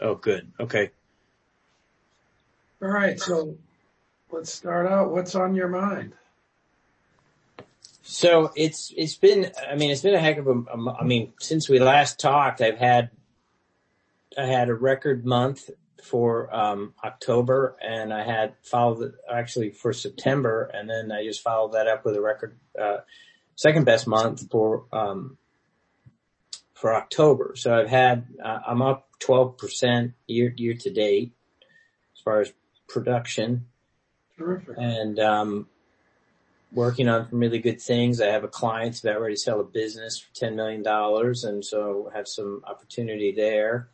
Oh, good. Okay. All right. So let's start out. What's on your mind? So it's been a heck of since we last talked, I had a record month for, October, and I had followed it actually for September, and then I just followed that up with a record, second best month for October. So I'm up 12% year to date as far as production. Terrific. And, working on some really good things. I have a client about ready to sell a business for $10 million. And so have some opportunity there.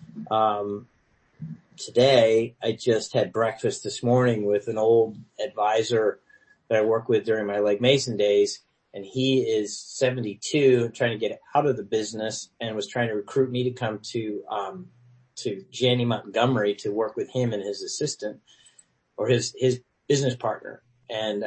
Today I just had breakfast this morning with an old advisor that I worked with during my Legg Mason days. And he is 72, trying to get out of the business, and was trying to recruit me to come to Janney Montgomery to work with him and his assistant, or his business partner. And,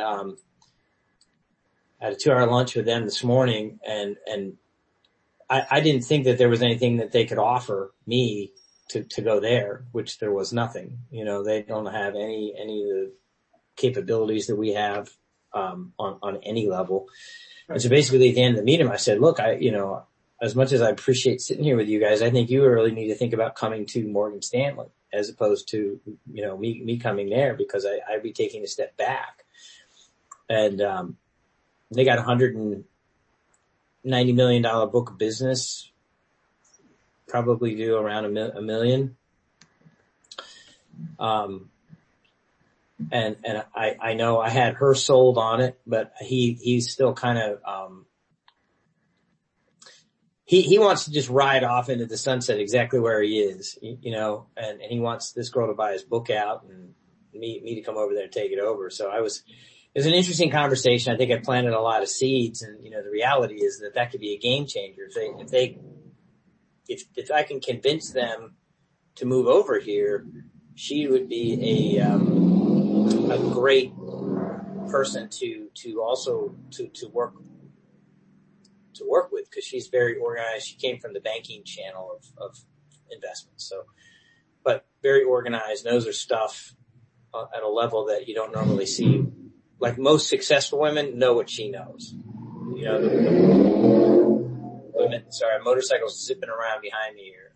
I had a 2-hour lunch with them this morning, and I didn't think that there was anything that they could offer me to go there, which there was nothing. You know, they don't have any of the capabilities that we have, on any level. And so basically at the end of the meeting, I said, look, as much as I appreciate sitting here with you guys, I think you really need to think about coming to Morgan Stanley as opposed to, me coming there, because I'd be taking a step back. And, they got $190 million book of business, probably do around a million. And I know I had her sold on it, but he's still kind of, he wants to just ride off into the sunset exactly where he is, and he wants this girl to buy his book out and me to come over there and take it over. So it was an interesting conversation. I think I planted a lot of seeds, and, the reality is that could be a game changer. If I can convince them to move over here, she would be a great person to also to work with, because she's very organized. She came from the banking channel of investments. So, but very organized, knows her stuff at a level that you don't normally see. Like most successful women know what she knows. Women, sorry, motorcycles zipping around behind me here.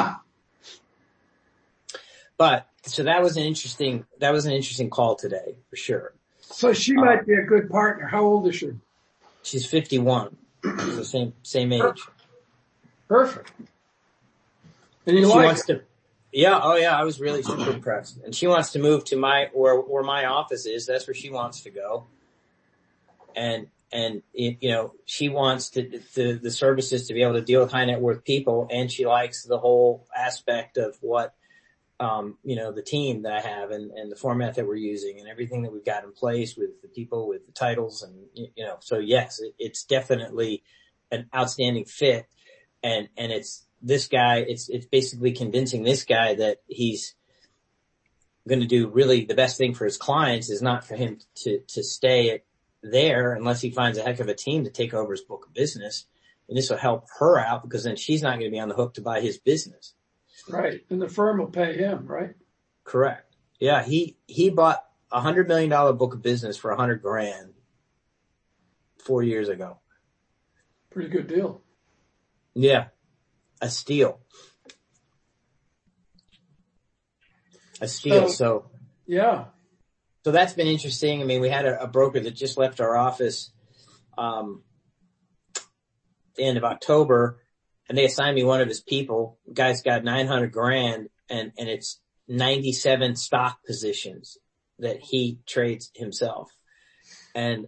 But so that was an interesting call today for sure. So she might be a good partner. How old is she? She's 51. So same age. Perfect. And she wants to. Yeah, oh yeah, I was really super impressed. And she wants to move to where my office is. That's where she wants to go. And she wants the services to be able to deal with high net worth people, and she likes the whole aspect of what, the team that I have and the format that we're using and everything that we've got in place with the people, with the titles, and, so yes, it's definitely an outstanding fit. And it's, this guy, it's basically convincing this guy that he's going to do really the best thing for his clients is not for him to stay there unless he finds a heck of a team to take over his book of business. And this will help her out, because then she's not going to be on the hook to buy his business. Right. And the firm will pay him, right? Correct. Yeah. He bought $100 million book of business for $100,000 4 years ago. Pretty good deal. Yeah. A steal. So yeah. So that's been interesting. I mean, we had a broker that just left our office, at the end of October, and they assigned me one of his people. The guy's got $900,000 and it's 97 stock positions that he trades himself. And,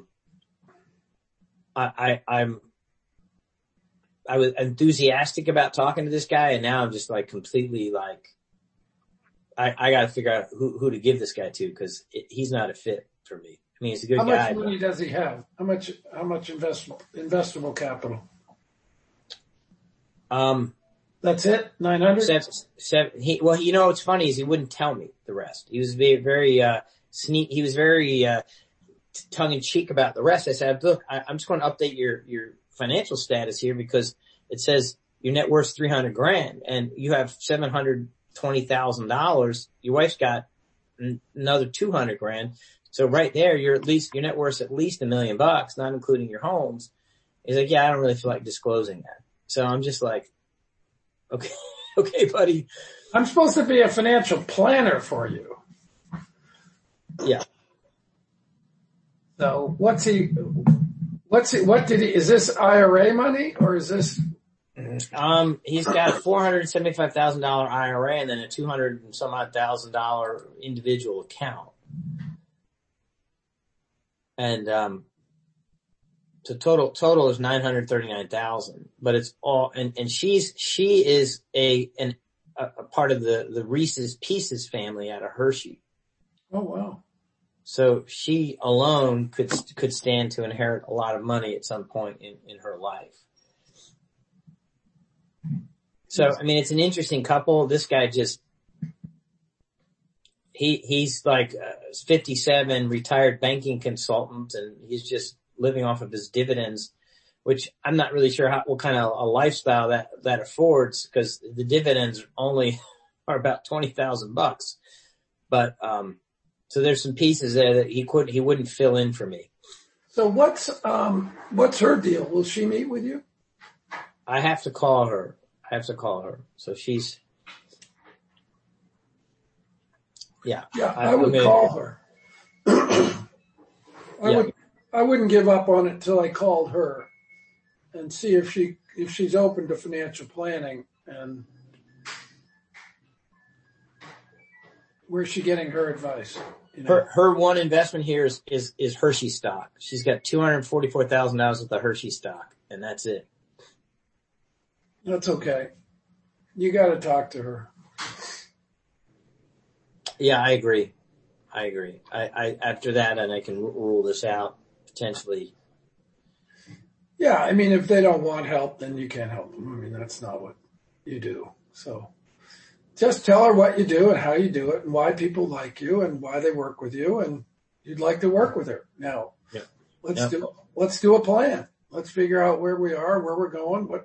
I was enthusiastic about talking to this guy, and now I'm just like completely like, I got to figure out who to give this guy to, because he's not a fit for me. I mean, he's a good guy. How much money does he have? How much investable capital? That's it? 900? What's funny is he wouldn't tell me the rest. He was very he was very tongue in cheek about the rest. I said, look, I'm just going to update your financial status here, because it says your net worth's $300,000 and you have $720,000. Your wife's got another $200,000. So right there, your net worth's at least $1 million, not including your homes. He's like, yeah, I don't really feel like disclosing that. So I'm just like, okay, okay, buddy. I'm supposed to be a financial planner for you. Yeah. So is this IRA money or is this? He's got a $475,000 IRA and then a $200 and some odd $1,000 individual account. And, so total is $939,000, but it's all, and she is a part of the Reese's Pieces family out of Hershey. Oh, wow. So she alone could stand to inherit a lot of money at some point in her life. So, I mean, it's an interesting couple. This guy he's like 57, retired banking consultant, and he's just living off of his dividends, which I'm not really sure what kind of a lifestyle that affords, because the dividends only are about $20,000. But, so there's some pieces there that he wouldn't fill in for me. So what's her deal? Will she meet with you? I have to call her. So she's, yeah. Yeah, I would call her. I wouldn't give up on it till I called her and see if she's open to financial planning and where's she getting her advice. You know? Her one investment here is Hershey stock. She's got $244,000 worth of Hershey stock, and that's it. That's okay. You got to talk to her. Yeah, I agree. I after that, and I can rule this out potentially. Yeah, I mean, if they don't want help, then you can't help them. I mean, that's not what you do. So just tell her what you do and how you do it and why people like you and why they work with you and you'd like to work with her. Now, let's do a plan. Let's figure out where we are, where we're going. What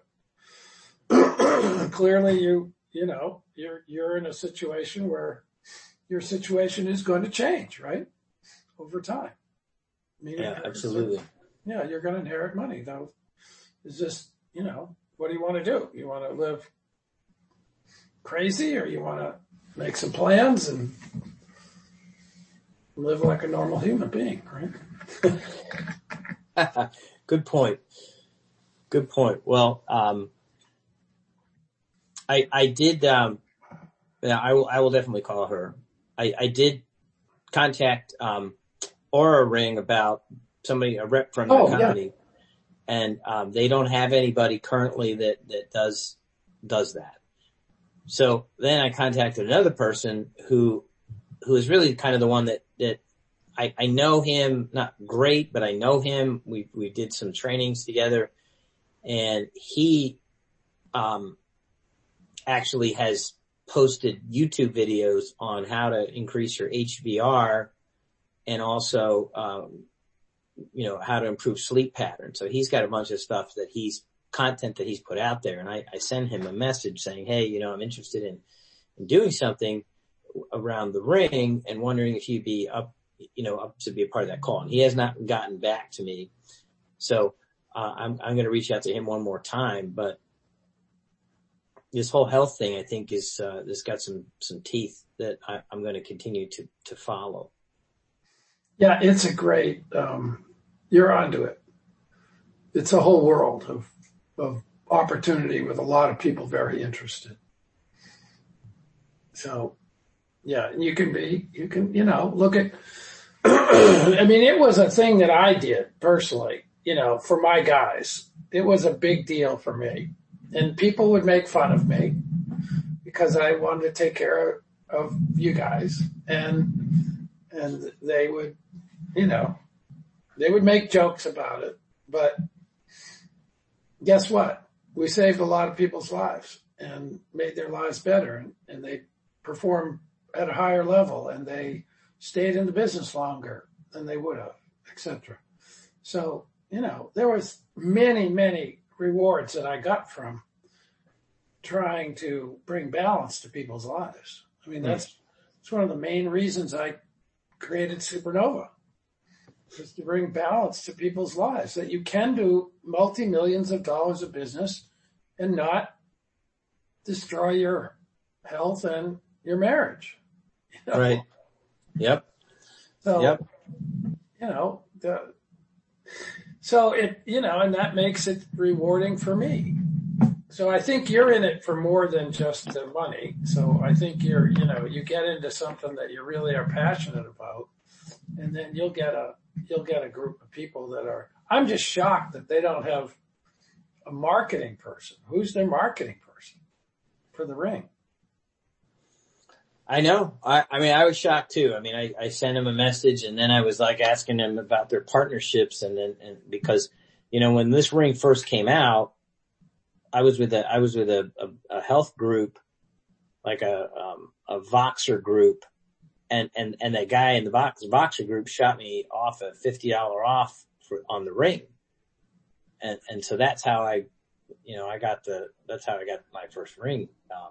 clearly you're in a situation where your situation is going to change, right? Over time. Yeah, absolutely. Yeah, you're going to inherit money. Though, is this, what do you want to do? You want to live crazy or you want to make some plans and live like a normal human being, right? Good point. Well, I did, I will definitely call her. I did contact, Aura Ring about a rep from the company, and they don't have anybody currently that does that. So then I contacted another person who is really kind of the one that I know him, not great, but I know him. We did some trainings together, and he actually has posted YouTube videos on how to increase your HBR and also, how to improve sleep patterns. So he's got a bunch of stuff content that he's put out there. And I send him a message saying, hey, I'm interested in doing something around the ring and wondering if you'd be up to be a part of that call. And he has not gotten back to me. So, I'm going to reach out to him one more time, but this whole health thing, I think this got some teeth that I'm going to continue to follow. Yeah, it's a great, you're onto it. It's a whole world of opportunity with a lot of people very interested. So, yeah, you can look at, I mean, it was a thing that I did personally, for my guys. It was a big deal for me. And people would make fun of me because I wanted to take care of you guys. And they would, they would make jokes about it. But guess what? We saved a lot of people's lives and made their lives better. And they performed at a higher level and they stayed in the business longer than they would have, etc. So, there was many, many rewards that I got from trying to bring balance to people's lives. I mean, that's one of the main reasons I created Supernova, is to bring balance to people's lives, that you can do multi-millions of dollars of business and not destroy your health and your marriage. You know? Right. Yep. So, yep. you know, so it, you know, and that makes it rewarding for me. So I think you're in it for more than just the money. So I think you get into something that you really are passionate about, and then you'll get a group of people that are, I'm just shocked that they don't have a marketing person. Who's their marketing person for the ring? I know. I mean, I was shocked too. I mean, I sent him a message, and then I was like asking them about their partnerships, and because, you know, when this ring first came out, I was with a health group, like a Voxer group, and that guy in the Voxer group shot me off a $50 off on the ring. And so that's how I got my first ring.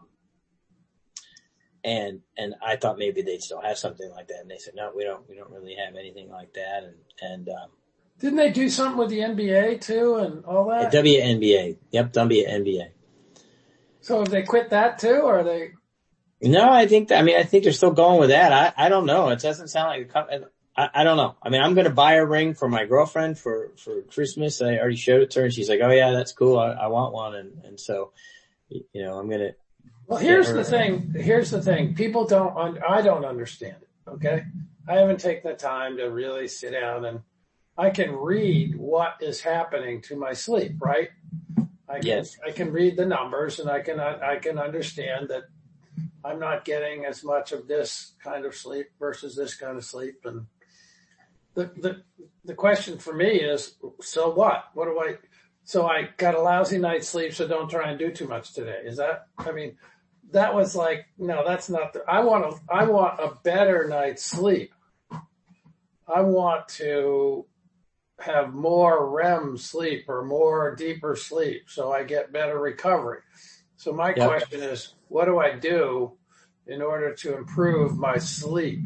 And I thought maybe they'd still have something like that. And they said, no, we don't really have anything like that. And didn't they do something with the NBA too and all that? WNBA. Yep. WNBA. So have they quit that too, or are they? No, I think they're still going with that. I don't know. It doesn't sound like I don't know. I mean, I'm going to buy a ring for my girlfriend for Christmas. I already showed it to her, and she's like, oh yeah, that's cool. I want one. And so, you know, I'm going to. Well, here's the thing. I don't understand it. Okay. I haven't taken the time to really sit down, and I can read what is happening to my sleep, right? Yes. I can read the numbers, and I can understand that I'm not getting as much of this kind of sleep versus this kind of sleep. And the question for me is, so what? So I got a lousy night's sleep, so don't try and do too much today. That was like, no, that's not I want a better night's sleep. I want to have more REM sleep or more deeper sleep so I get better recovery. So my question is, what do I do in order to improve my sleep?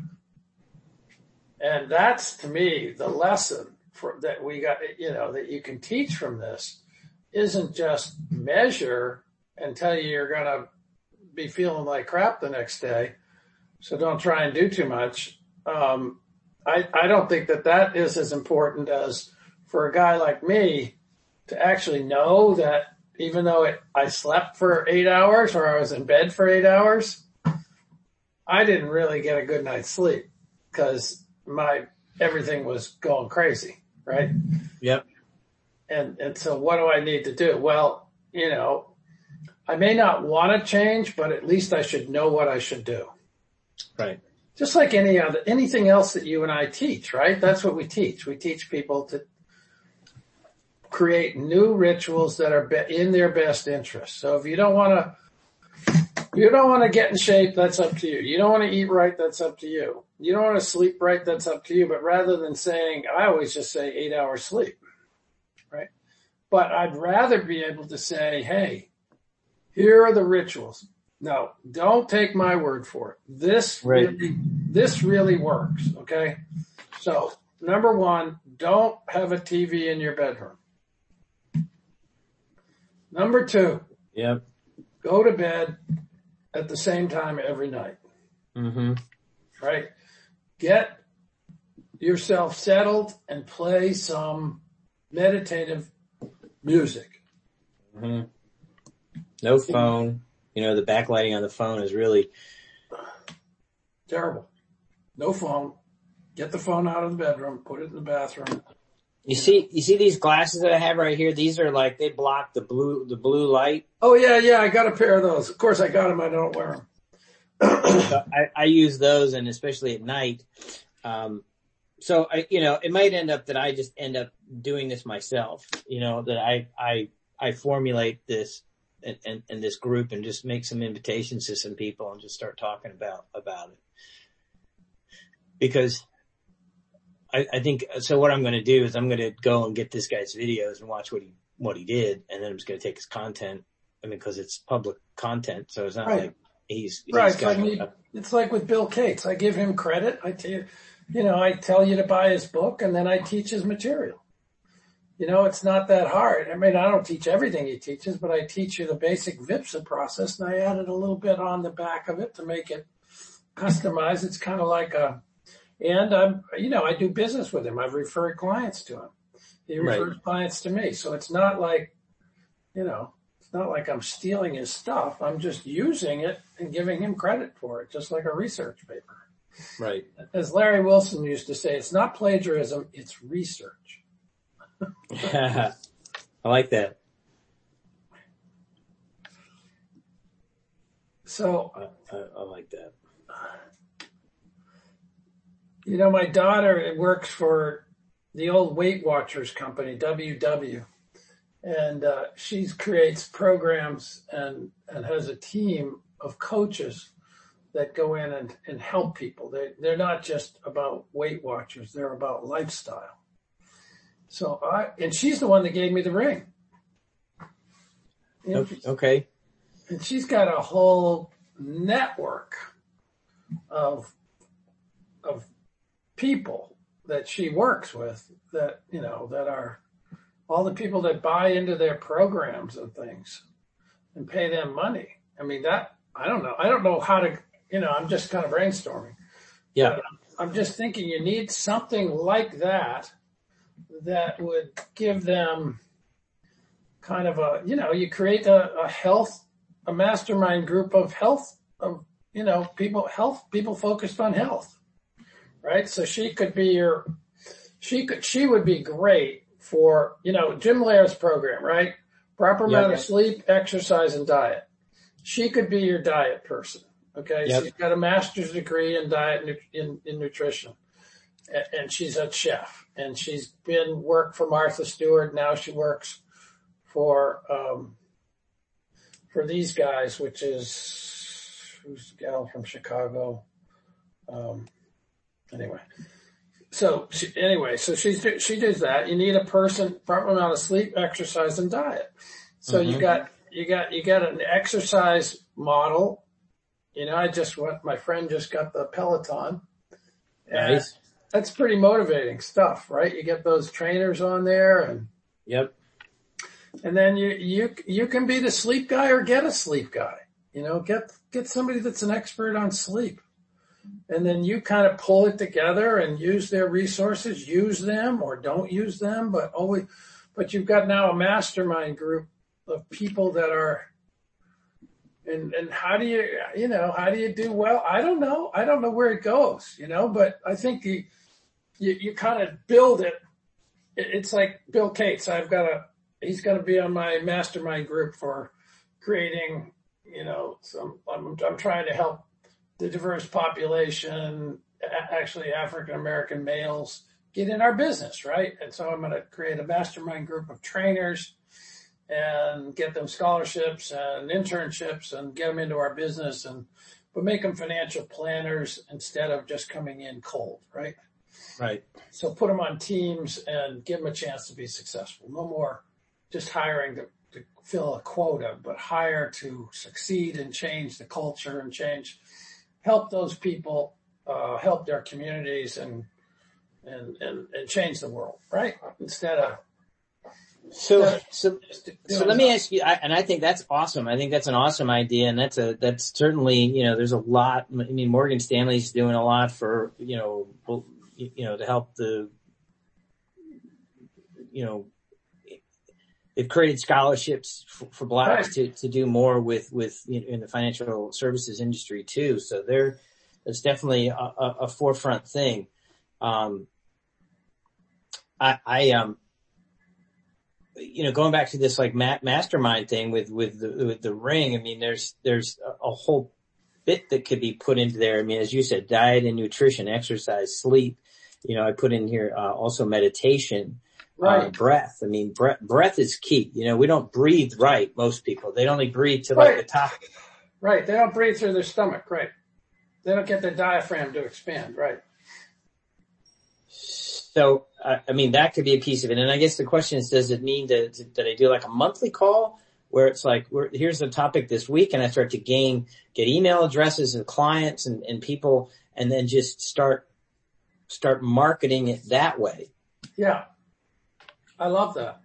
And that's, to me, the lesson that we got, you know, that you can teach from this isn't just measure and tell you you're going to be feeling like crap the next day, so don't try and do too much. I don't think that is as important as for a guy like me to actually know that even though I slept for 8 hours or I was in bed for 8 hours, I didn't really get a good night's sleep because everything was going crazy, right? Yep. And so what do I need to do? Well, you know, I may not want to change, but at least I should know what I should do. Right. Just like anything else that you and I teach, right? That's what we teach. We teach people to create new rituals that are in their best interest. So if you don't want to get in shape, that's up to you. You don't want to eat right, that's up to you. You don't want to sleep right, that's up to you. But rather than saying, I always just say 8 hours sleep, right? But I'd rather be able to say, hey, here are the rituals. No, don't take my word for it. This really works. Okay. So number one, don't have a TV in your bedroom. Number two, go to bed at the same time every night. Mm-hmm. Right. Get yourself settled and play some meditative music. Mm-hmm. No phone. You know, the backlighting on the phone is really terrible. No phone. Get the phone out of the bedroom. Put it in the bathroom. You see these glasses that I have right here? These are like, they block the blue light. Oh yeah. I got a pair of those. Of course I got them. I don't wear them. So I use those, and especially at night. So it might end up that I just end up doing this myself, you know, that I formulate this and this group and just make some invitations to some people and just start talking about it. Because I think, so what I'm going to do is I'm going to go and get this guy's videos and watch what he did. And then I'm just going to take his content because it's public content, so it's not Right. like he's Right. got It's like with Bill Gates. I give him credit. I tell you to buy his book, and then I teach his material. It's not that hard. I mean, I don't teach everything he teaches, but I teach you the basic VIPSA process, and I added a little bit on the back of it to make it customized. It's kind of like and I do business with him. I've referred clients to him. He refers clients to me. So it's not like, it's not like I'm stealing his stuff. I'm just using it and giving him credit for it, just like a research paper. Right. As Larry Wilson used to say, it's not plagiarism, it's research. I like that. So I like that. My daughter works for the old Weight Watchers company, WW, and she creates programs and has a team of coaches that go in and help people. They're not just about Weight Watchers, they're about lifestyle. So and she's the one that gave me the ring. Okay. And she's got a whole network of people that she works with that are all the people that buy into their programs and things and pay them money. I mean, I don't know. I don't know how to, I'm just kind of brainstorming. Yeah. But I'm just thinking you need something like that would give them kind of you create a mastermind group of health, people focused on health, right? So she could be she would be great for, Jim Lair's program, right? Proper amount of sleep, exercise, and diet. She could be your diet person. Okay. Yep. She's got a master's degree in diet in nutrition. And she's a chef, and she's worked for Martha Stewart. Now she works for these guys, which is, who's the gal from Chicago? So she does that. You need a person, proper amount of sleep, exercise, and diet. So you got an exercise model. My friend just got the Peloton. Nice. That's pretty motivating stuff, right? You get those trainers on there and then you can be the sleep guy or get a sleep guy, get somebody that's an expert on sleep. And then you kind of pull it together and use their resources, use them or don't use them, but you've got now a mastermind group of people that are, and how do you do well? I don't know where it goes, but I think you kind of build it. It's like Bill Gates. He's going to be on my mastermind group for creating, I'm trying to help the diverse population, actually African American males, get in our business, right? And so I'm going to create a mastermind group of trainers and get them scholarships and internships and get them into our business but make them financial planners instead of just coming in cold, right? Right. So put them on teams and give them a chance to be successful. No more just hiring to fill a quota, but hire to succeed and change the culture and help those people, help their communities and change the world, right? Instead of. So let me ask you, and I think that's awesome. I think that's an awesome idea, and that's certainly, there's a lot. I mean, Morgan Stanley's doing a lot for, to help they've created scholarships for blacks to do more with in the financial services industry too. So that's definitely a forefront thing. Going back to this like mastermind thing with the ring, I mean, there's a whole bit that could be put into there. I mean, as you said, diet and nutrition, exercise, sleep. I put in here also meditation, right. Breath. I mean, breath is key. We don't breathe right. Most people, they only breathe to like the top. Right. They don't breathe through their stomach. Right. They don't get their diaphragm to expand. Right. So, I mean, that could be a piece of it. And I guess the question is, does it mean that I do like a monthly call where it's like, here's the topic this week, and I start to get email addresses and clients and people, and then just start marketing it that way. Yeah. I love that.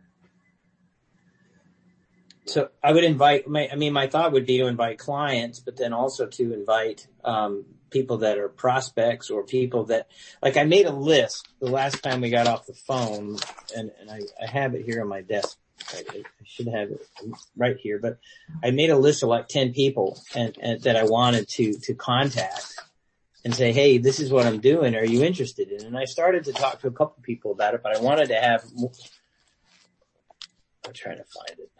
So I would invite, my thought would be to invite clients, but then also to invite, people that are prospects or people that, like, I made a list the last time we got off the phone, and I have it here on my desk. I should have it right here, but I made a list of like 10 people and that I wanted to contact and say, hey, this is what I'm doing. Are you interested in? And I started to talk to a couple people about it, but I wanted to have, I'm trying to find it.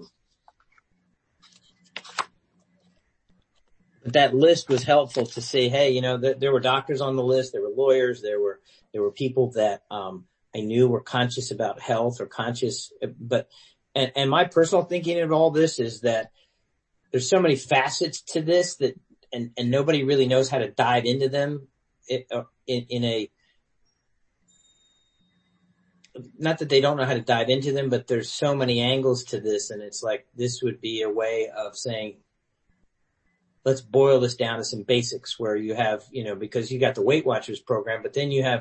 But that list was helpful to say, hey, there were doctors on the list. There were lawyers. There were people that, I knew were conscious about health or conscious, and my personal thinking of all this is that there's so many facets to this that, and nobody really knows how to dive into them not that they don't know how to dive into them, but there's so many angles to this, and it's like, this would be a way of saying, let's boil this down to some basics where you have, because you got the Weight Watchers program, but then you have,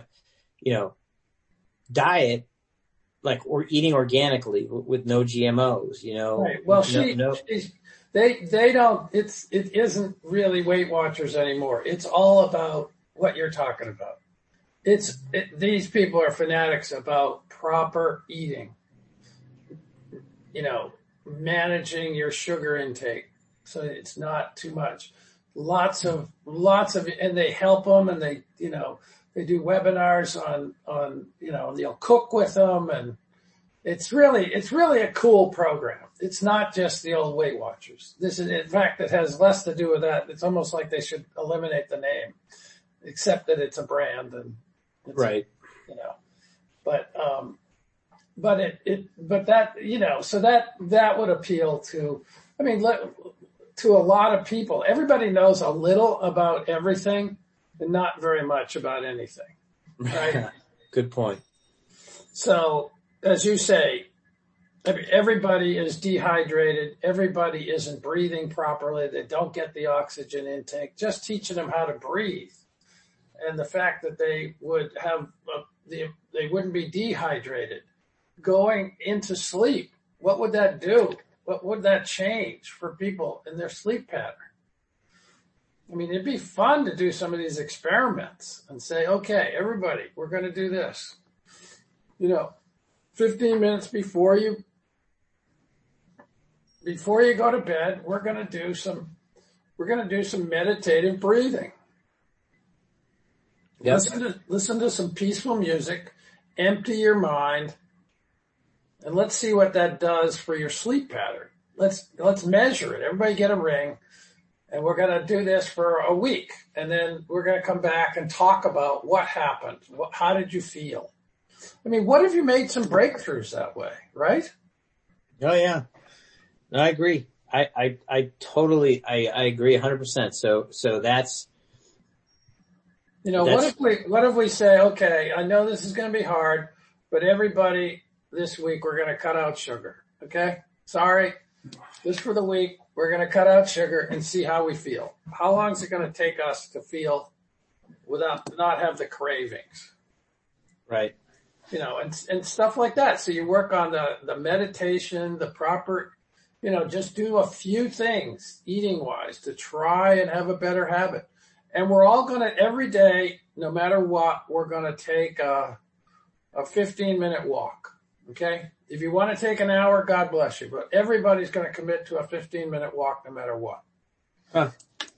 diet, like, or eating organically with no GMOs, Right. Well, they don't, it isn't really Weight Watchers anymore. It's all about what you're talking about. These people are fanatics about proper eating, managing your sugar intake so it's not too much. Lots of, and they help them, and they do webinars on, they'll cook with them, and it's really a cool program. It's not just the old Weight Watchers. This is, in fact, it has less to do with that. It's almost like they should eliminate the name, except that it's a brand, and it's right. But that, so that would appeal to, to a lot of people. Everybody knows a little about everything and not very much about anything. Right? Good point. So, as you say, everybody is dehydrated. Everybody isn't breathing properly. They don't get the oxygen intake. Just teaching them how to breathe, and the fact that they would have they wouldn't be dehydrated going into sleep. What would that do? What would that change for people in their sleep pattern? It'd be fun to do some of these experiments and say, okay, everybody, we're going to do this. 15 minutes before you go to bed, we're going to do some meditative breathing. Yep. Listen to some peaceful music, empty your mind, and let's see what that does for your sleep pattern. Let's measure it. Everybody get a ring, and we're going to do this for a week, and then we're going to come back and talk about what happened. How did you feel? What if you made some breakthroughs that way, right? Oh yeah, no, I agree. I totally agree 100%. So that's. What if we say, okay, I know this is going to be hard, but everybody this week we're going to cut out sugar. Okay? Sorry. Just for the week, we're going to cut out sugar and see how we feel. How long is it going to take us to feel without not have the cravings? Right. And stuff like that. So you work on the meditation, the proper, just do a few things eating wise to try and have a better habit. And we're all going to, every day, no matter what, we're going to take a 15-minute walk. Okay? If you want to take an hour, God bless you. But everybody's going to commit to a 15-minute walk no matter what. Huh.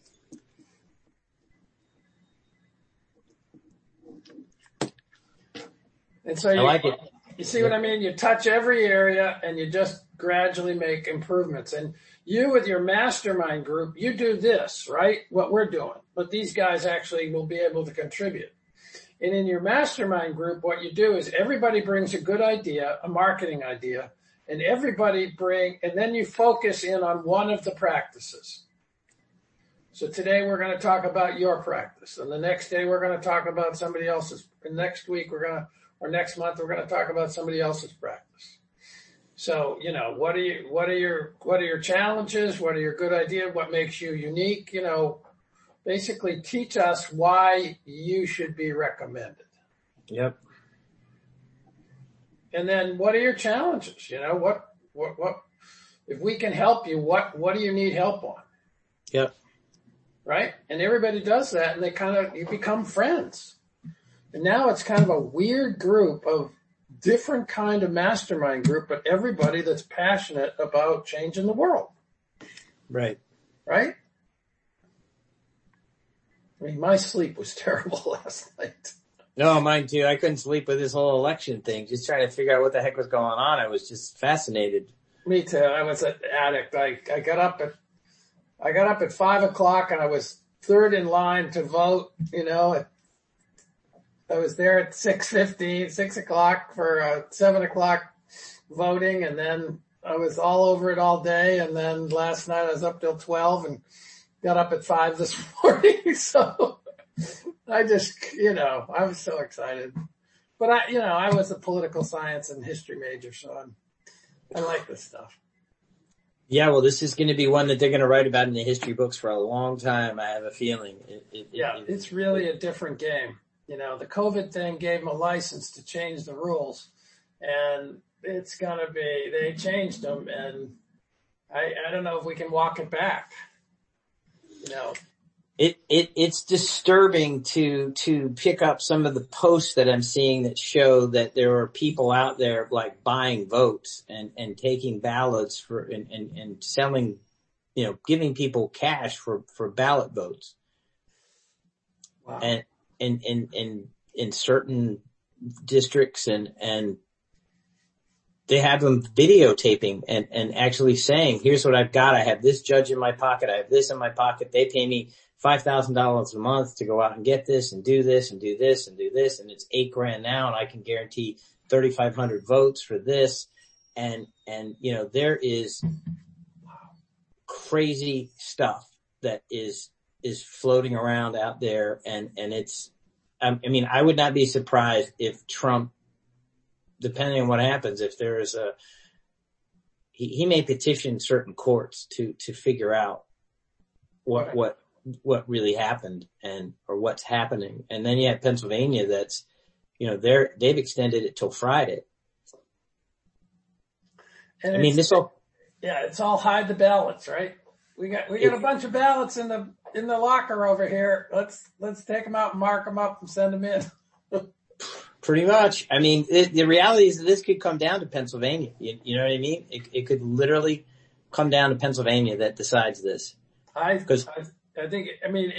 And so I like it. You see what I mean? You touch every area and you just gradually make improvements. And you with your mastermind group, you do this, right? What we're doing. But these guys actually will be able to contribute. And in your mastermind group, what you do is everybody brings a good idea, a marketing idea, and and then you focus in on one of the practices. So today we're going to talk about your practice. And the next day we're going to talk about somebody else's. And next week or next month we're going to talk about somebody else's practice. So, what are your challenges? What are your good ideas? What makes you unique? Basically teach us why you should be recommended. Yep. And then what are your challenges? What, if we can help you, what do you need help on? Yep. Right? And everybody does that, and you become friends. And now it's kind of a weird group of different kind of mastermind group, but everybody that's passionate about changing the world. Right. Right? I mean, my sleep was terrible last night. No, mine too. I couldn't sleep with this whole election thing, just trying to figure out what the heck was going on. I was just fascinated. Me too. I was an addict. I got up at 5:00 and I was third in line to vote. I was there at 6:15, 6:00 for 7:00 voting, and then I was all over it all day. And then last night I was up till 12 and got up at 5 this morning. So I just, I was so excited. But I was a political science and history major, so I like this stuff. Yeah, well, this is going to be one that they're going to write about in the history books for a long time. I have a feeling. It's really a different game. The COVID thing gave them a license to change the rules, and it's going to be, they changed them, and I don't know if we can walk it back. It's disturbing to pick up some of the posts that I'm seeing that show that there are people out there like buying votes and taking ballots and selling, giving people cash for ballot votes. Wow. And in certain districts and they have them videotaping and actually saying, here's what I've got. I have this judge in my pocket. I have this in my pocket. They pay me $5,000 a month to go out and get this and do this and do this and do this. And it's $8,000 now, and I can guarantee 3,500 votes for this. And there is crazy stuff that is floating around out there. And it's, I would not be surprised if Trump, depending on what happens, if there is he may petition certain courts to figure out what really happened or what's happening. And then you have Pennsylvania that's, they've extended it till Friday. And it's all hide the ballots, right? We got a bunch of ballots in the locker over here. Let's take them out and mark them up and send them in. Pretty much. The reality is that this could come down to Pennsylvania. You know what I mean? It could literally come down to Pennsylvania that decides this. I think,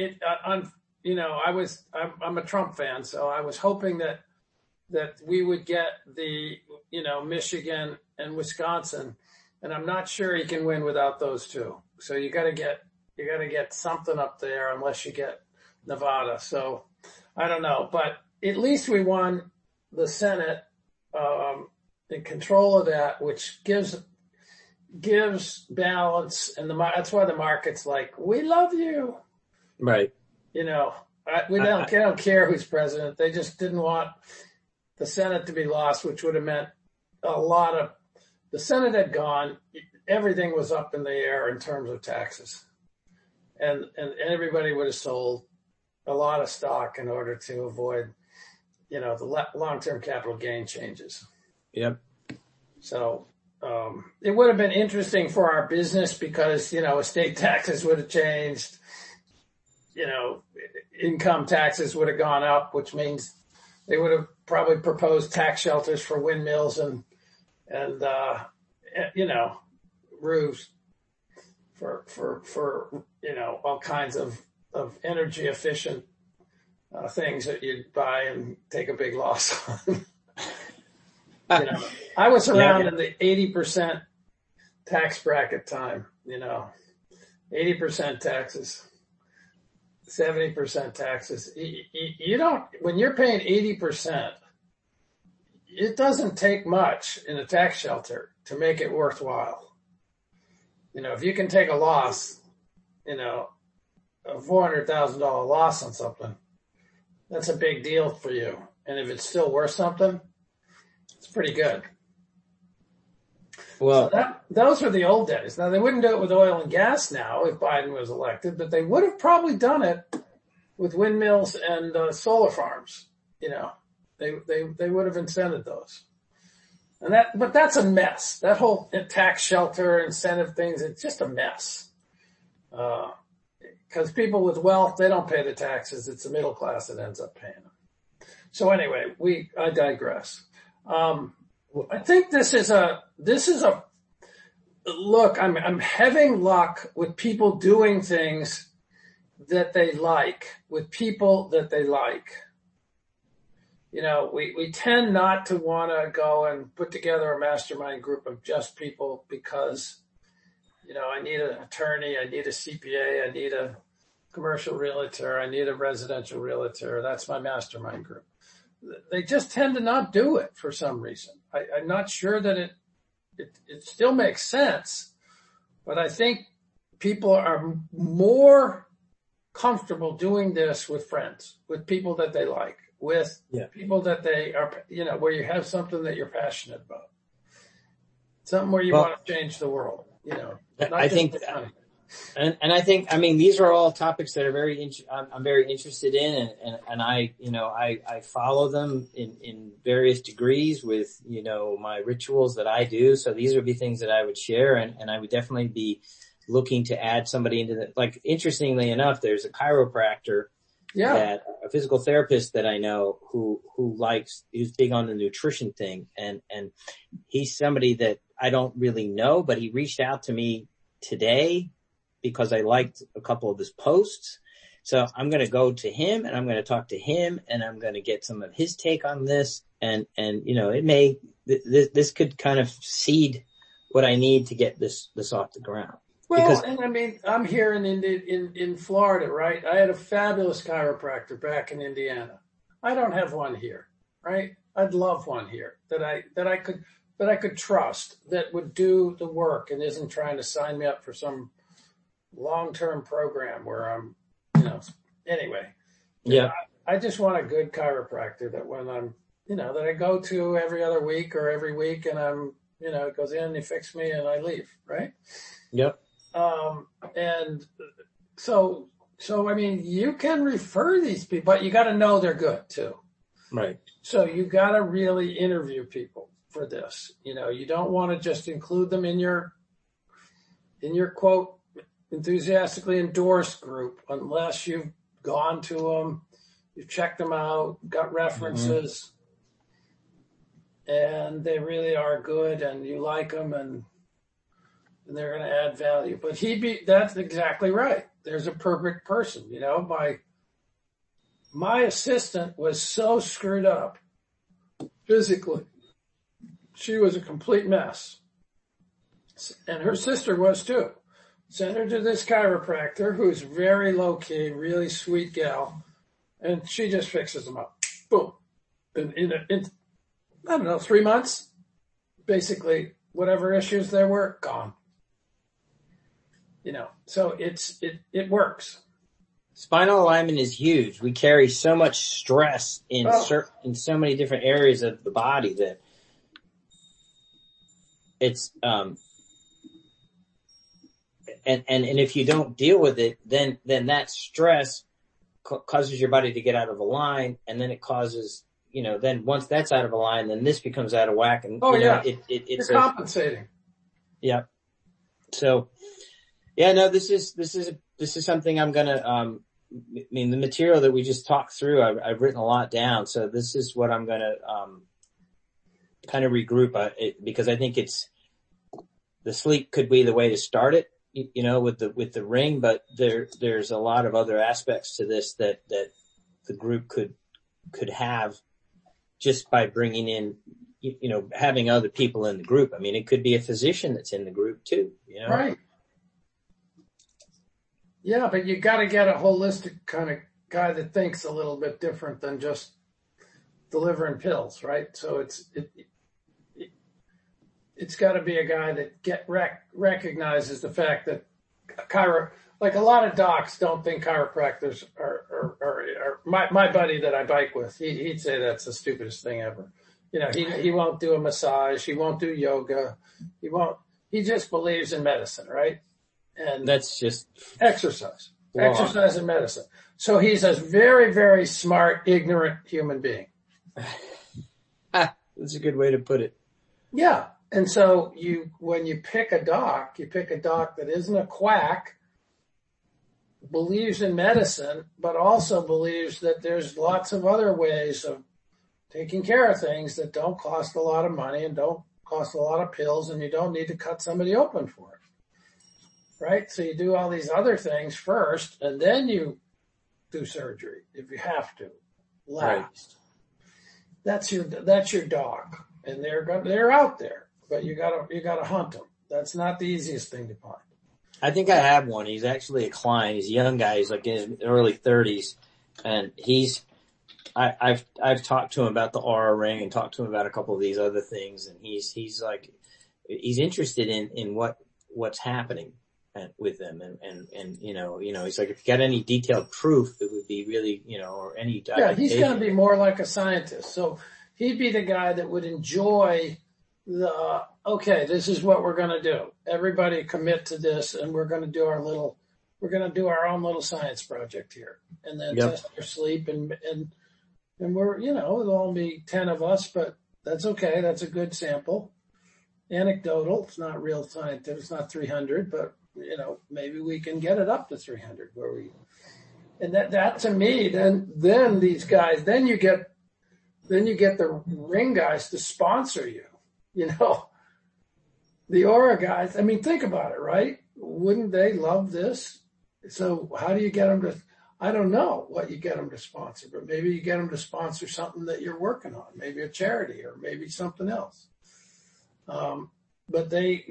I'm a Trump fan, so I was hoping that we would get the, Michigan and Wisconsin, and I'm not sure he can win without those two. So you gotta get something up there unless you get Nevada. So I don't know, but at least we won the Senate, in control of that, which gives balance, and that's why the market's like, we love you. Right. We don't care who's president. They just didn't want the Senate to be lost, which would have meant the Senate had gone. Everything was up in the air in terms of taxes, and everybody would have sold a lot of stock in order to avoid, the long-term capital gain changes. Yep. So, it would have been interesting for our business because, estate taxes would have changed, income taxes would have gone up, which means they would have probably proposed tax shelters for windmills and roofs for all kinds of energy efficient things that you'd buy and take a big loss on. I was around in the 80% tax bracket time, 80% taxes, 70% taxes. When you're paying 80%, it doesn't take much in a tax shelter to make it worthwhile. If you can take a loss, a $400,000 loss on something, that's a big deal for you. And if it's still worth something, it's pretty good. Well, So those are the old days. Now, they wouldn't do it with oil and gas now if Biden was elected, but they would have probably done it with windmills and solar farms. You know, they would have incented those. But that's a mess. That whole tax shelter incentive things, it's just a mess. Because people with wealth, they don't pay the taxes. It's the middle class that ends up paying them. So anyway, I digress. I think this is a look. I'm having luck with people doing things that they like, with people that they like. You know, we tend not to want to go and put together a mastermind group of just people because, you know, I need an attorney, I need a CPA, I need a commercial realtor, I need a residential realtor. That's my mastermind group. They just tend to not do it for some reason. I'm not sure that it still makes sense, but I think people are more comfortable doing this with friends, with people that they like, with people that they are, you know, where you have something that you're passionate about, something where you want to change the world, you know. I think, and I think, I mean, these are all topics that are I'm very interested in, and I, you know, I follow them in various degrees with, you know, my rituals that I do. So these would be things that I would share, and I would definitely be looking to add somebody into that. Like, interestingly enough, there's a chiropractor, that a physical therapist that I know who's big on the nutrition thing, and he's somebody that I don't really know, but he reached out to me today because I liked a couple of his posts. So I'm going to go to him and I'm going to talk to him and I'm going to get some of his take on this. And, you know, this could kind of seed what I need to get this off the ground. Well, and I mean, I'm here in Florida, right? I had a fabulous chiropractor back in Indiana. I don't have one here, right? I'd love one here that I could trust, that would do the work and isn't trying to sign me up for some long-term program where I'm, you know, anyway. Yeah. I just want a good chiropractor that when I'm, you know, that I go to every other week or every week and I'm, you know, it goes in, he fixes me and I leave, right? Yep. And so, I mean, you can refer these people, but you got to know they're good too. Right. So you got to really interview people for this. You know, you don't want to just include them in your quote, enthusiastically endorsed group unless you've gone to them, you've checked them out, got references, and they really are good and you like them and they're going to add value. But that's exactly right. There's a perfect person, you know. My assistant was so screwed up physically. She was a complete mess. And her sister was too. Sent her to this chiropractor who's very low key, really sweet gal. And she just fixes them up. Boom. And in I don't know, 3 months, basically whatever issues there were, gone. You know, so it works. Spinal alignment is huge. We carry so much stress in so many different areas of the body that it's, and if you don't deal with it, then that stress causes your body to get out of line, and then it causes, you know, then once that's out of line, then this becomes out of whack, and it's compensating. Yeah. So, yeah, no, this is something I'm gonna, I mean, the material that we just talked through, I've written a lot down, so this is what I'm gonna, kind of regroup, because I think the sleep could be the way to start it, you know, with the ring, but there's a lot of other aspects to this that the group could have just by bringing in, you know, having other people in the group. I mean, it could be a physician that's in the group too, you know? Right. Yeah, but you got to get a holistic kind of guy that thinks a little bit different than just delivering pills, right? So it's got to be a guy that recognizes the fact that like a lot of docs don't think chiropractors are my buddy that I bike with. He'd say that's the stupidest thing ever. He won't do a massage. He won't do yoga. He just believes in medicine, right? And that's just exercise, wow. Exercise and medicine. So he's a very, very smart, ignorant human being. That's a good way to put it. Yeah. And so when you pick a doc that isn't a quack, believes in medicine, but also believes that there's lots of other ways of taking care of things that don't cost a lot of money and don't cost a lot of pills, and you don't need to cut somebody open for it. Right? So you do all these other things first, and then you do surgery if you have to. Last. Right. That's your dog, and they're out there, but you gotta hunt them. That's not the easiest thing to find. I think I have one. He's actually a client. He's a young guy. He's like in his early 30s, and I've talked to him about the Aura ring and talked to him about a couple of these other things, and he's interested in what's happening with them, and he's like, if you got any detailed proof, it would be really, or any documentation. Yeah, he's going to be more like a scientist. So he'd be the guy that would enjoy okay, this is what we're going to do. Everybody commit to this, and we're going to do our own little science project here, and then test your sleep, and we're, it'll only be 10 of us, but that's okay. That's a good sample. Anecdotal. It's not real scientific. It's not 300, but maybe we can get it up to 300 and that to me, then these guys, then you get the ring guys to sponsor you. The Aura guys, I mean, think about it, right? Wouldn't they love this? So how do you get them to, I don't know what you get them to sponsor, but maybe you get them to sponsor something that you're working on, maybe a charity or maybe something else. But they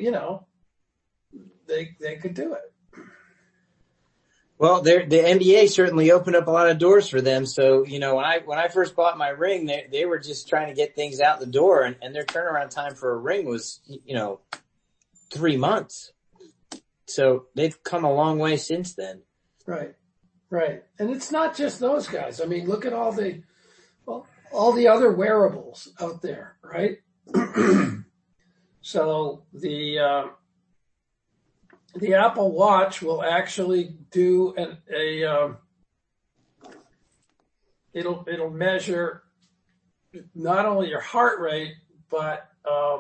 could do it. Well, the NBA certainly opened up a lot of doors for them. So, when I first bought my ring, they were just trying to get things out the door, and their turnaround time for a ring was, 3 months. So they've come a long way since then. Right. Right. And it's not just those guys. I mean, look at all the other wearables out there, right? So the Apple Watch will actually do it'll measure not only your heart rate, but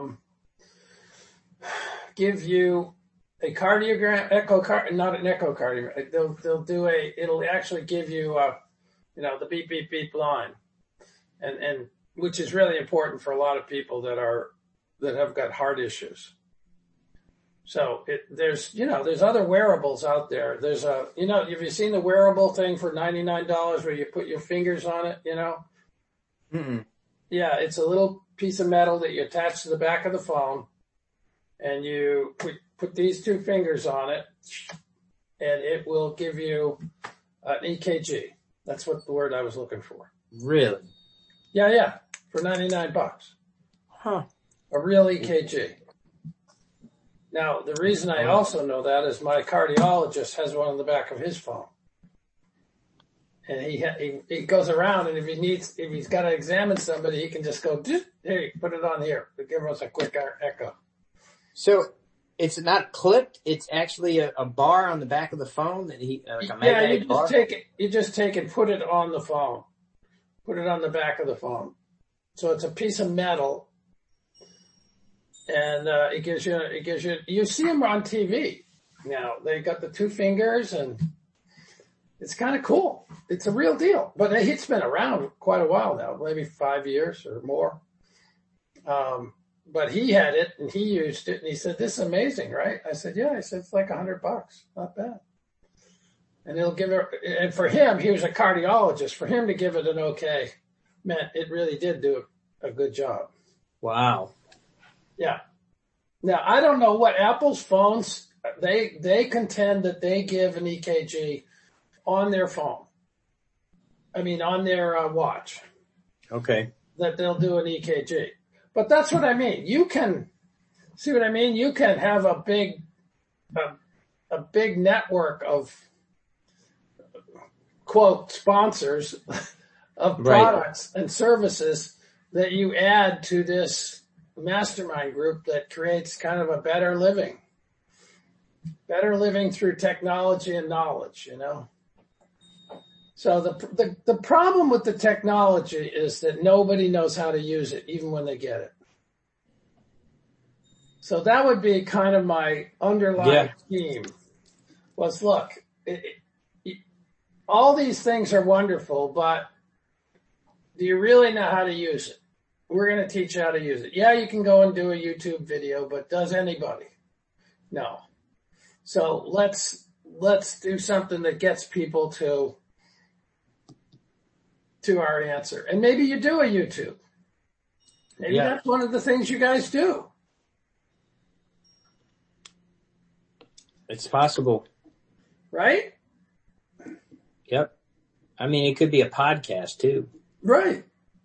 give you a cardiogram, not an echocardiogram. It'll actually give you the beep beep beep line, and which is really important for a lot of people that have got heart issues. So there's other wearables out there. There's have you seen the wearable thing for $99 where you put your fingers on it, Mm-mm. Yeah, it's a little piece of metal that you attach to the back of the phone, and you put these two fingers on it, and it will give you an EKG. That's what the word I was looking for. Really? Yeah, for $99. Huh. A real EKG. Now, the reason I also know that is my cardiologist has one on the back of his phone. And he goes around, and if he's got to examine somebody, he can just go, hey, put it on here. Give us a quick echo. So it's not clipped. It's actually a bar on the back of the phone that like a magnetic bar? You just take it, put it on the phone. Put it on the back of the phone. So it's a piece of metal. And it gives you see them on TV now. They got the two fingers, and it's kind of cool. It's a real deal, but it's been around quite a while now, maybe 5 years or more. But he had it and he used it, and he said, "This is amazing, right?" I said, "Yeah." I said, "It's like $100, not bad." And he'll give it. And for him, he was a cardiologist. For him to give it an okay meant it really did do a good job. Wow. Yeah. Now, I don't know what Apple's phones, they contend that they give an EKG on their phone. I mean, on their watch. Okay. That they'll do an EKG. But that's what I mean. You can, see what I mean? You can have a big network of, quote, sponsors of products and services that you add to this mastermind group that creates kind of a better living through technology and knowledge, you know? So the problem with the technology is that nobody knows how to use it, even when they get it. So that would be kind of my underlying theme was, look, all these things are wonderful, but do you really know how to use it? We're going to teach you how to use it. Yeah, you can go and do a YouTube video, but does anybody? No. So let's do something that gets people to our answer. And maybe you do a YouTube. Maybe that's one of the things you guys do. It's possible. Right? Yep. I mean, it could be a podcast too. Right.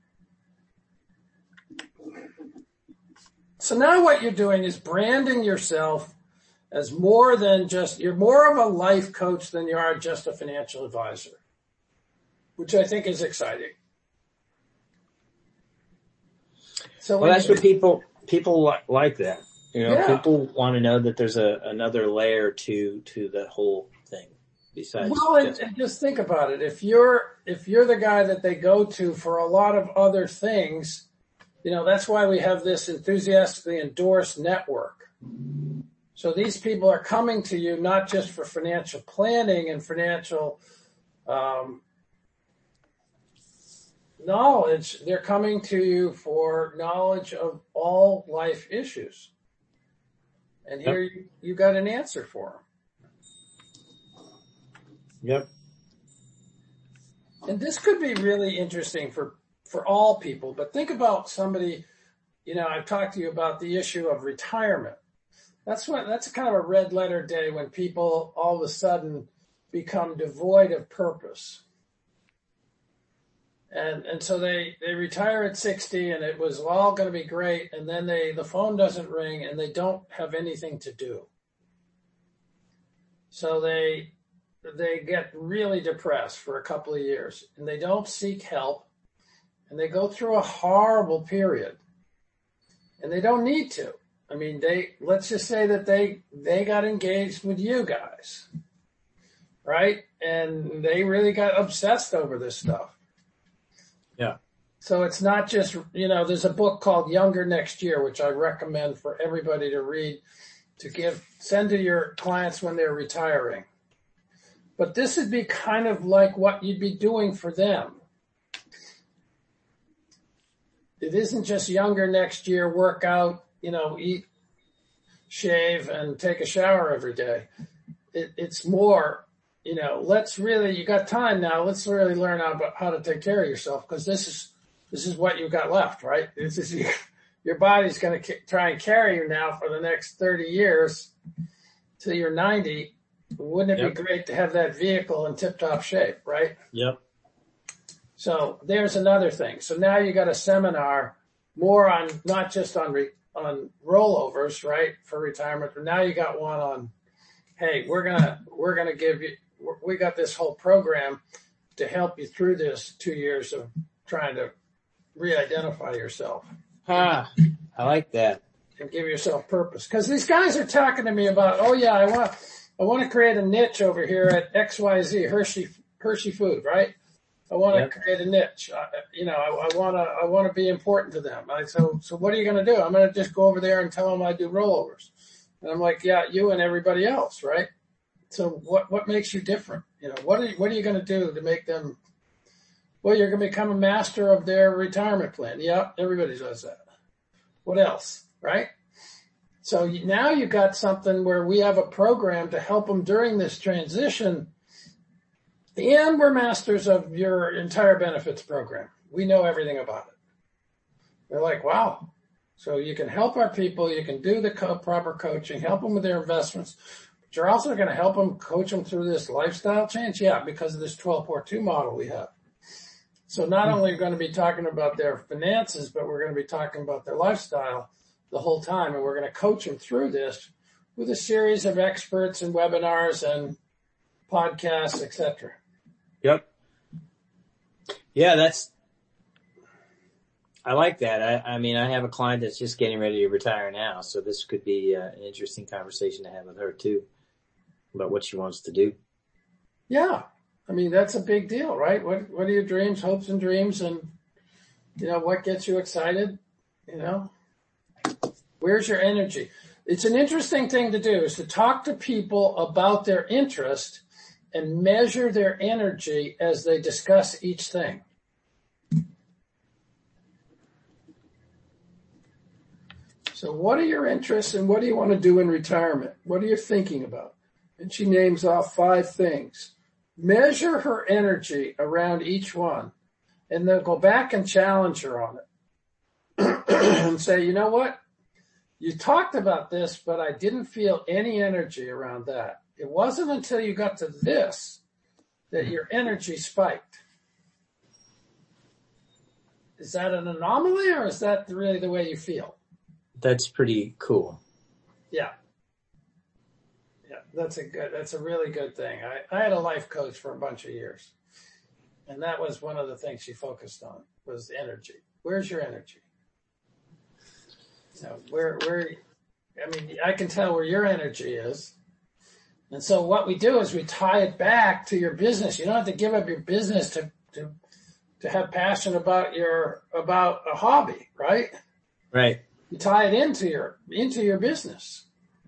So now what you're doing is branding yourself as more than just, you're more of a life coach than you are just a financial advisor, which I think is exciting. So well, that's what people like that. You know, people want to know that there's another layer to the whole thing besides. Well, and just think about it. If you're the guy that they go to for a lot of other things, you know, that's why we have this enthusiastically endorsed network. So these people are coming to you not just for financial planning and financial knowledge. They're coming to you for knowledge of all life issues. And here you got an answer for them. Yep. And this could be really interesting for all people, but think about somebody, you know, I've talked to you about the issue of retirement. That's kind of a red letter day when people all of a sudden become devoid of purpose. And so they retire at 60 and it was all going to be great. And then the phone doesn't ring and they don't have anything to do. So they get really depressed for a couple of years and they don't seek help and they go through a horrible period and they don't need to. I mean, let's just say that they got engaged with you guys, right? And they really got obsessed over this stuff. Yeah. So it's not just, you know, there's a book called Younger Next Year, which I recommend for everybody to read, send to your clients when they're retiring. But this would be kind of like what you'd be doing for them. It isn't just Younger Next Year, work out, you know, eat, shave, and take a shower every day. It's more, you know, you got time now. Let's really learn how to take care of yourself because this is what you've got left, right? This is your body's going to try and carry you now for the next 30 years till you're 90. Wouldn't it be great to have that vehicle in tip-top shape, right? Yep. So there's another thing. So now you got a seminar more on not just on rollovers, right, for retirement, but now you got one on, hey, we're gonna give you. We got this whole program to help you through this 2 years of trying to re-identify yourself. I like that. And give yourself purpose. Because these guys are talking to me about, oh yeah, I want to create a niche over here at XYZ, Hershey Food, right? I want to create a niche. I want to be important to them. So what are you going to do? I'm going to just go over there and tell them I do rollovers. And I'm like, yeah, you and everybody else, right? So what makes you different? You know, what are you going to do to make them? Well, you're going to become a master of their retirement plan. Yeah, everybody does that. What else, right? So now you've got something where we have a program to help them during this transition, and we're masters of your entire benefits program. We know everything about it. They're like, wow. So you can help our people. You can do the proper coaching, help them with their investments. But you're also going to help them, coach them through this lifestyle change. Yeah, because of this 12-4-2 model we have. So not only are we going to be talking about their finances, but we're going to be talking about their lifestyle the whole time. And we're going to coach them through this with a series of experts and webinars and podcasts, etc. Yep. Yeah, I like that. I mean, I have a client that's just getting ready to retire now, so this could be an interesting conversation to have with her too about what she wants to do. Yeah. I mean, that's a big deal, right? What are your dreams, hopes and dreams, and, what gets you excited? Where's your energy? It's an interesting thing to do, is to talk to people about their interest and measure their energy as they discuss each thing. So what are your interests and what do you want to do in retirement? What are you thinking about? And she names off 5 things. Measure her energy around each one, and then go back and challenge her on it and say, you know what? You talked about this, but I didn't feel any energy around that. It wasn't until you got to this that your energy spiked. Is that an anomaly, or is that really the way you feel? That's pretty cool. Yeah. That's a really good thing. I had a life coach for a bunch of years, and that was one of the things she focused on, was energy. Where's your energy? I can tell where your energy is. And so what we do is we tie it back to your business. You don't have to give up your business to have passion about a hobby, right? Right. You tie it into your business.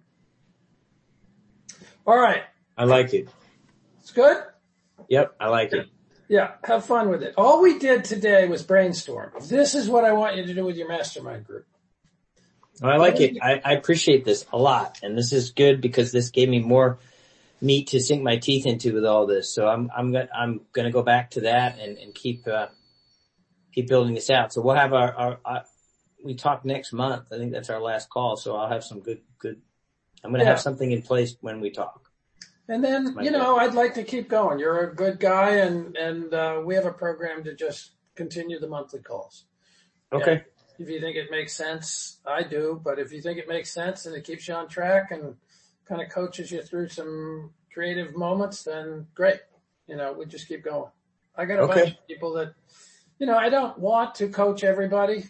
All right. I like it. It's good? Yep, I like it. Yeah, have fun with it. All we did today was brainstorm. This is what I want you to do with your mastermind group. Well, I like it. I appreciate this a lot. And this is good because this gave me more meat to sink my teeth into with all this. So I'm going to go back to that and keep building this out. So we'll have we talk next month. I think that's our last call. So I'll have some good, I'm going to have something in place when we talk. And then, I'd like to keep going. You're a good guy and we have a program to just continue the monthly calls. Okay. And if you think it makes sense, I do. But if you think it makes sense and it keeps you on track and kind of coaches you through some creative moments, then great. We just keep going. I got a bunch of people that, I don't want to coach everybody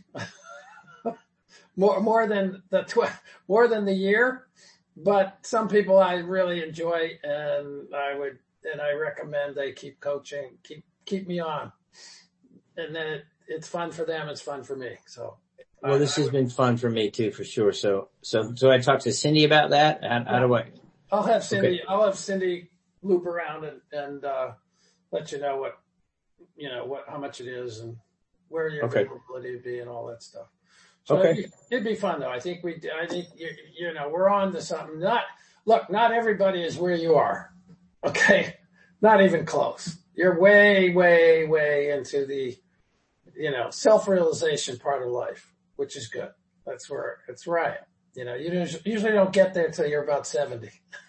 more than the year, but some people I really enjoy, and I recommend they keep coaching, keep me on, and then it's fun for them. It's fun for me. So. Well, this has been fun for me too, for sure. So I talked to Cindy about that. How do I? I'll have Cindy. Okay. I'll have Cindy loop around and let you know how much it is and where your availability would be and all that stuff. So it'd be fun though. I think we're on to something. Not everybody is where you are. Okay, not even close. You're way, way, way into the self-realization part of life, which is good. That's where I am. You usually don't get there till you're about 70.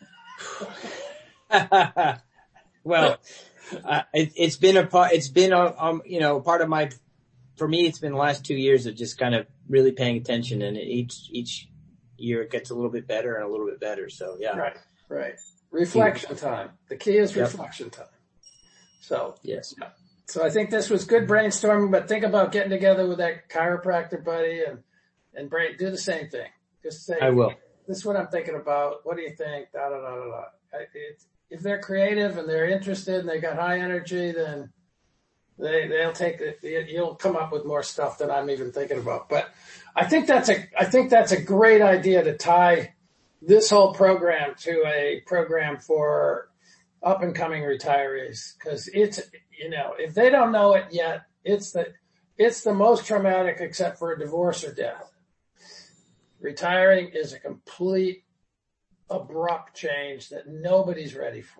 Well, it's been a part of my, for me, it's been the last 2 years of just kind of really paying attention, and each year it gets a little bit better and a little bit better. So yeah. Right. Reflection time. The key is reflection time. So yes. Yeah. So I think this was good brainstorming, but think about getting together with that chiropractor buddy and do the same thing. Just say, I will. This is what I'm thinking about. What do you think? Da, da, da, da, da. If they're creative and they're interested and they got high energy, then they'll take it. You'll come up with more stuff than I'm even thinking about. But I think that's a great idea to tie this whole program to a program for up and coming retirees, because it's, if they don't know it yet, it's the most traumatic except for a divorce or death. Retiring is a complete abrupt change that nobody's ready for.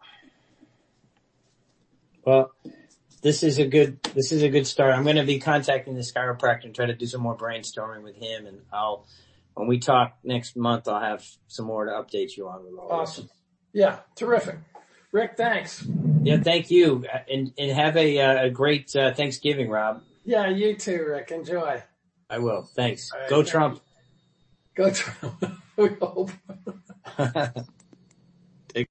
Well, this is a good start. I'm going to be contacting this chiropractor and try to do some more brainstorming with him, and when we talk next month, I'll have some more to update you on. Awesome. Yeah, terrific. Rick, thanks. Yeah, thank you, and have a great Thanksgiving, Rob. Yeah, you too, Rick. Enjoy. I will. Thanks. Right, Go Trump. Go Trump. We hope.